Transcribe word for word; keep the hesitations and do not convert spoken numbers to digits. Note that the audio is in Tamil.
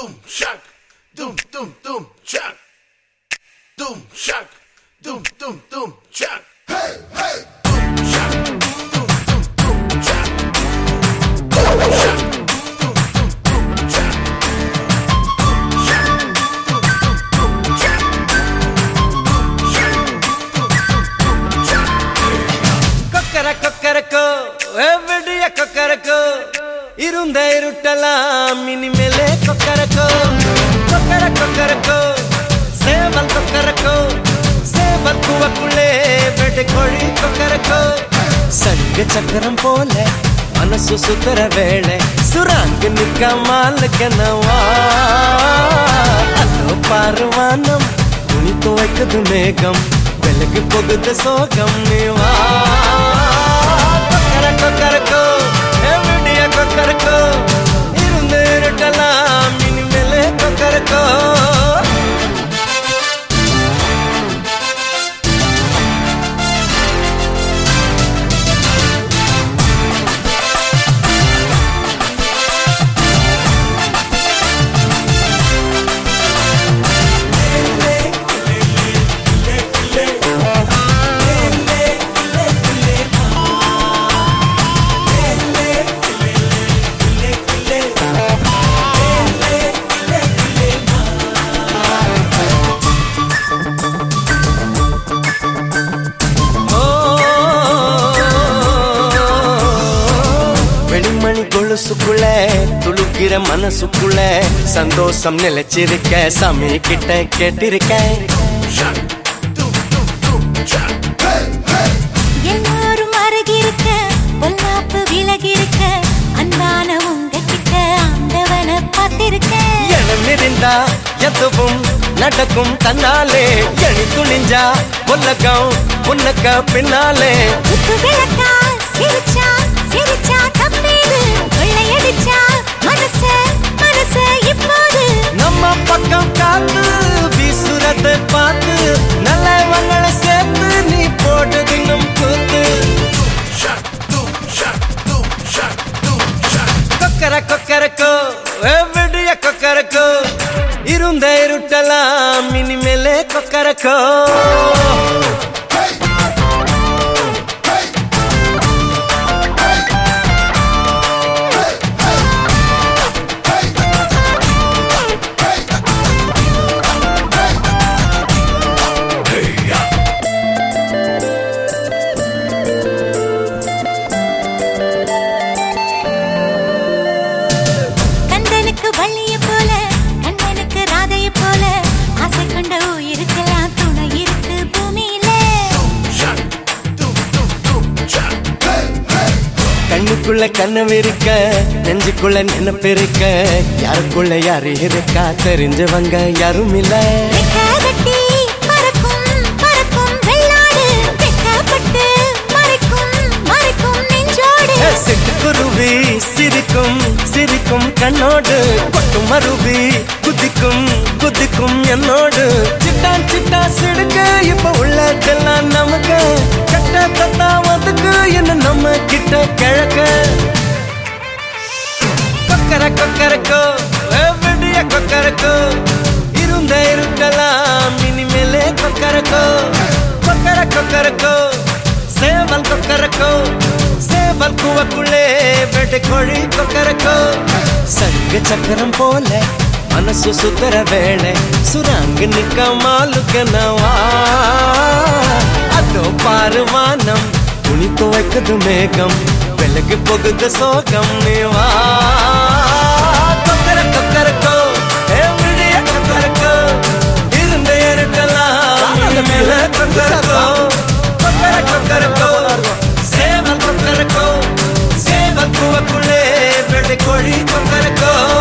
Doom shock, doom doom doom shock, doom shock, doom doom doom shock. Hey hey, doom shock, doom doom doom shock, doom shock, doom doom doom shock, doom shock, doom doom doom shock, doom shock, doom doom doom shock. Kokara kokara ko, everyday kokara ko. இருந்த இருட்டலாம் இனிமேலே கொக்கரக்கோ கொக்கர கொக்கரக்கோ சேவல் கொக்கரக்கோ சேவல் கூவக்குள்ளே வெட்டு கோழி கொக்கரக்கோ சங்க சக்கரம் போல மனசு சுத்தர வேளை சுராங்கு நிற்க மாலுக்கனவா அதோ பாருவானம் துணி துவைக்குது மேகம் வெளுக்கு போகுது சோகம் நீவா கொக்கர கொக்கரக்கோ கொக்கரக்கோ இருந்து இருட்டலாம் இனிமேலே கொக்கரக்கோ கொலுசுக்குள்ள துளுக்கிற மனசுக்குள்ள சந்தோஷம் நிலைச்சிருக்க சாமி கிட்ட கேட்டிருக்கேன் எல்லாரும் அருகிருக்க பொல்லாப்பு விலகிருக்க அன்பான உங்க கிட்ட ஆண்டவனை பார்த்திருக்க எண்ணம் இருந்தா எதுவும் நடக்கும் தன்னாலே எணி துணிஞ்சா உலகம் உனக்க பின்னாலே விளக்கா சிரிச்சா சிரிச்சா தப்பேது கொள்ளையடிச்சா மனச மனச இப்போது நம்ம பக்கம் காத்து வீசுறத பார்த்து நல்லவங்களை சேர்த்து நீ போட்டது நம் கூத்து கொக்கர கொக்கரக்கோ எவ்வளிய கொக்கரக்கோ இருந்த இருட்டலாம் இனிமேலே கொக்கரக்கோ வள்ளிய போல கண்ணனுக்கு ராதைய போல ஆசை கொண்ட உயிருக்கெல்லாம் துணை இருக்கு பூமியில கண்ணுக்குள்ள கண்ணம் இருக்க நெஞ்சுக்குள்ள நினைப்பு இருக்க யாருக்குள்ள யாரு இருக்கா தெரிஞ்சவங்க யாரும் இல்ல கட்டி பறக்கும் பறக்கும் வெள்ளாடு வெக்கப்பட்டு மறைக்கும் மறைக்கும் நெஞ்சோடு சிட்டுக்குருவி சிரிக்கும் சிரிக்கும் கண்ணோடு கொட்டும் மருவி குதிக்கும் குதிக்கும் என்னோடு சிட்டான் சிட்டா சிடுக்கு இப்ப உள்ளதெல்லாம் நமக்கு கட்ட தத்தா வந்துக்கு என்ன நம்ம கிட்ட கிழக்க கொக்கர கொக்கரக்கோ எவ்வளிய கொக்கரக்கோ இருந்த இருட்டலாம் இனிமேலே கொக்கரக்கோ கொக்கர கொக்கரக்கோ சேவல் கொக்கரக்கோ சேவல் கூவக்குள்ளே வெட்டு கோழி கொக்கரக்கோ சங்க சக்கரம் போல மனசு சுத்தர வேளை சுராங்கு நிக்க மாலுக்கனவா அதோ பாருவானம் துணி துவைக்குது மேகம் வெளுக்கு போகுது சோகம் நீவா கொக்கர கொக்கரக்கோ எவ்வளிய கொக்கரக்கோ இருந்த இருட்டலாம் மேல கொக்கரக்கோ கொக்கர கொக்கரக்கோ சேவல் கொக்கரக்கோ சேவல் கூவக்குள்ளே வெட்டு கோழி கொக்கரக்கோ